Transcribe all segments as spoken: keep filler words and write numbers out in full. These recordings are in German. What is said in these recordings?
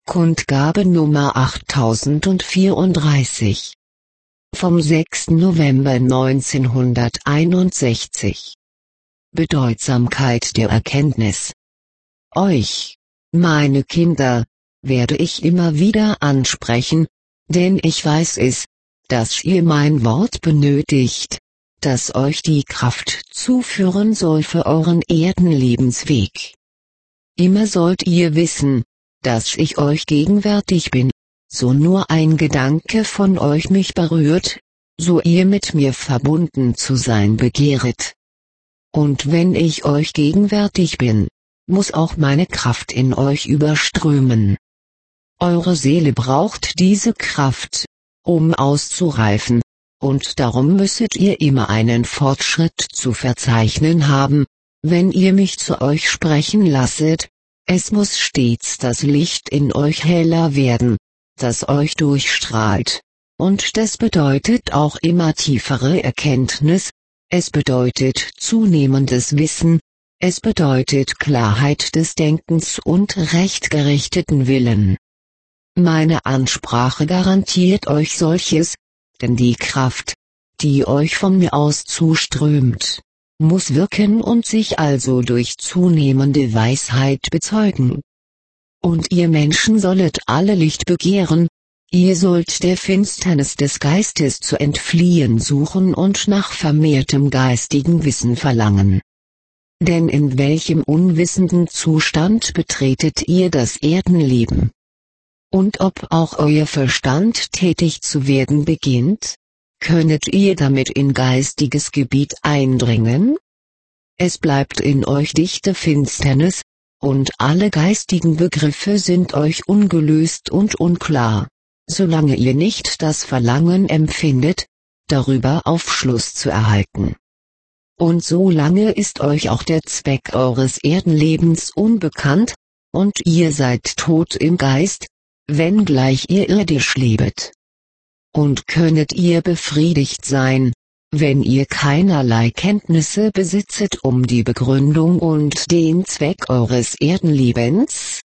Kundgabe Nummer achttausendvierunddreißig. Vom sechsten November neunzehnhunderteinundsechzig. Bedeutsamkeit der Erkenntnis. Euch, meine Kinder, werde ich immer wieder ansprechen, denn ich weiß es, dass ihr mein Wort benötigt, das euch die Kraft zuführen soll für euren Erdenlebensweg. Immer sollt ihr wissen, dass ich euch gegenwärtig bin, so nur ein Gedanke von euch mich berührt, so ihr mit mir verbunden zu sein begehret. Und wenn ich euch gegenwärtig bin, muss auch meine Kraft in euch überströmen. Eure Seele braucht diese Kraft, um auszureifen, und darum müsset ihr immer einen Fortschritt zu verzeichnen haben, wenn ihr mich zu euch sprechen lasset. Es muss stets das Licht in euch heller werden, das euch durchstrahlt, und das bedeutet auch immer tiefere Erkenntnis, es bedeutet zunehmendes Wissen, es bedeutet Klarheit des Denkens und rechtgerichteten Willen. Meine Ansprache garantiert euch solches, denn die Kraft, die euch von mir aus zuströmt, muss wirken und sich also durch zunehmende Weisheit bezeugen. Und ihr Menschen sollet alle Licht begehren, ihr sollt der Finsternis des Geistes zu entfliehen suchen und nach vermehrtem geistigen Wissen verlangen. Denn in welchem unwissenden Zustand betretet ihr das Erdenleben? Und ob auch euer Verstand tätig zu werden beginnt? Könnet ihr damit in geistiges Gebiet eindringen? Es bleibt in euch dichte Finsternis, und alle geistigen Begriffe sind euch ungelöst und unklar, solange ihr nicht das Verlangen empfindet, darüber Aufschluss zu erhalten. Und solange ist euch auch der Zweck eures Erdenlebens unbekannt, und ihr seid tot im Geist, wenngleich ihr irdisch lebet. Und könnet ihr befriedigt sein, wenn ihr keinerlei Kenntnisse besitzet um die Begründung und den Zweck eures Erdenlebens?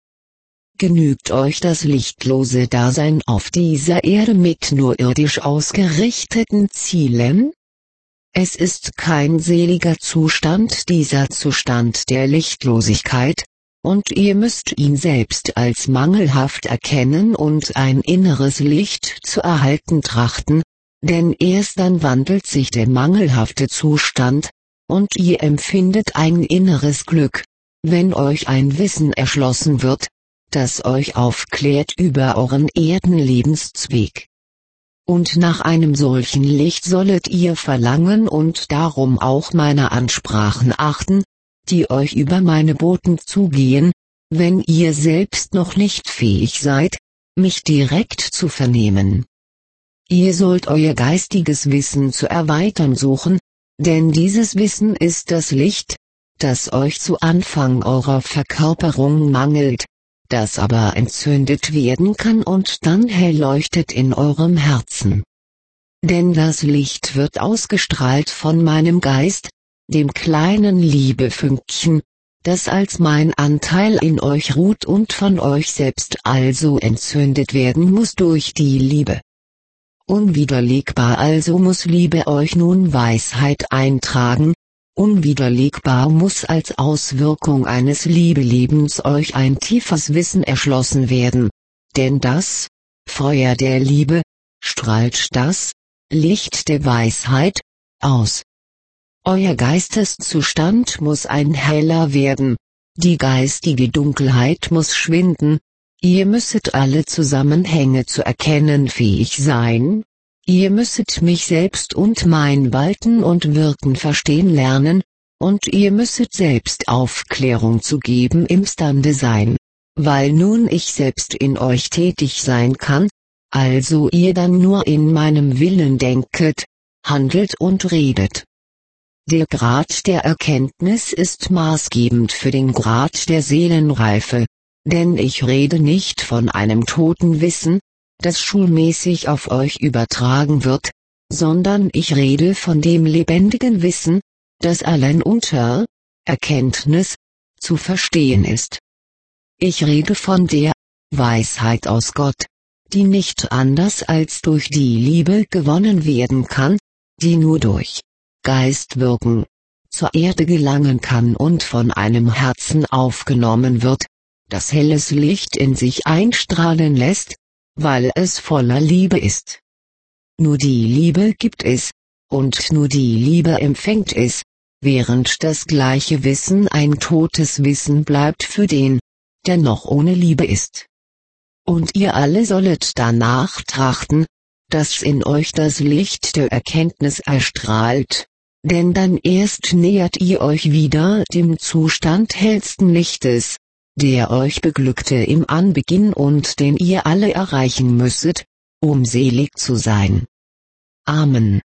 Genügt euch das lichtlose Dasein auf dieser Erde mit nur irdisch ausgerichteten Zielen? Es ist kein seliger Zustand dieser Zustand der Lichtlosigkeit, und ihr müsst ihn selbst als mangelhaft erkennen und ein inneres Licht zu erhalten trachten, denn erst dann wandelt sich der mangelhafte Zustand, und ihr empfindet ein inneres Glück, wenn euch ein Wissen erschlossen wird, das euch aufklärt über euren Erdenlebenszweck. Und nach einem solchen Licht sollet ihr verlangen und darum auch meine Ansprachen achten, die euch über meine Boten zugehen, wenn ihr selbst noch nicht fähig seid, mich direkt zu vernehmen. Ihr sollt euer geistiges Wissen zu erweitern suchen, denn dieses Wissen ist das Licht, das euch zu Anfang eurer Verkörperung mangelt, das aber entzündet werden kann und dann hell leuchtet in eurem Herzen. Denn das Licht wird ausgestrahlt von meinem Geist, dem kleinen Liebefünkchen, das als mein Anteil in euch ruht und von euch selbst also entzündet werden muss durch die Liebe. Unwiderlegbar also muss Liebe euch nun Weisheit eintragen, unwiderlegbar muss als Auswirkung eines Liebelebens euch ein tiefes Wissen erschlossen werden, denn das Feuer der Liebe strahlt das Licht der Weisheit aus. Euer Geisteszustand muss ein heller werden, die geistige Dunkelheit muss schwinden, ihr müsset alle Zusammenhänge zu erkennen fähig sein, ihr müsset mich selbst und mein Walten und Wirken verstehen lernen, und ihr müsset selbst Aufklärung zu geben imstande sein, weil nun ich selbst in euch tätig sein kann, also ihr dann nur in meinem Willen denket, handelt und redet. Der Grad der Erkenntnis ist maßgebend für den Grad der Seelenreife, denn ich rede nicht von einem toten Wissen, das schulmäßig auf euch übertragen wird, sondern ich rede von dem lebendigen Wissen, das allein unter Erkenntnis zu verstehen ist. Ich rede von der Weisheit aus Gott, die nicht anders als durch die Liebe gewonnen werden kann, die nur durch Geist wirken, zur Erde gelangen kann und von einem Herzen aufgenommen wird, das helles Licht in sich einstrahlen lässt, weil es voller Liebe ist. Nur die Liebe gibt es, und nur die Liebe empfängt es, während das gleiche Wissen ein totes Wissen bleibt für den, der noch ohne Liebe ist. Und ihr alle sollet danach trachten, dass in euch das Licht der Erkenntnis erstrahlt, denn dann erst nähert ihr euch wieder dem Zustand hellsten Lichtes, der euch beglückte im Anbeginn und den ihr alle erreichen müsset, um selig zu sein. Amen.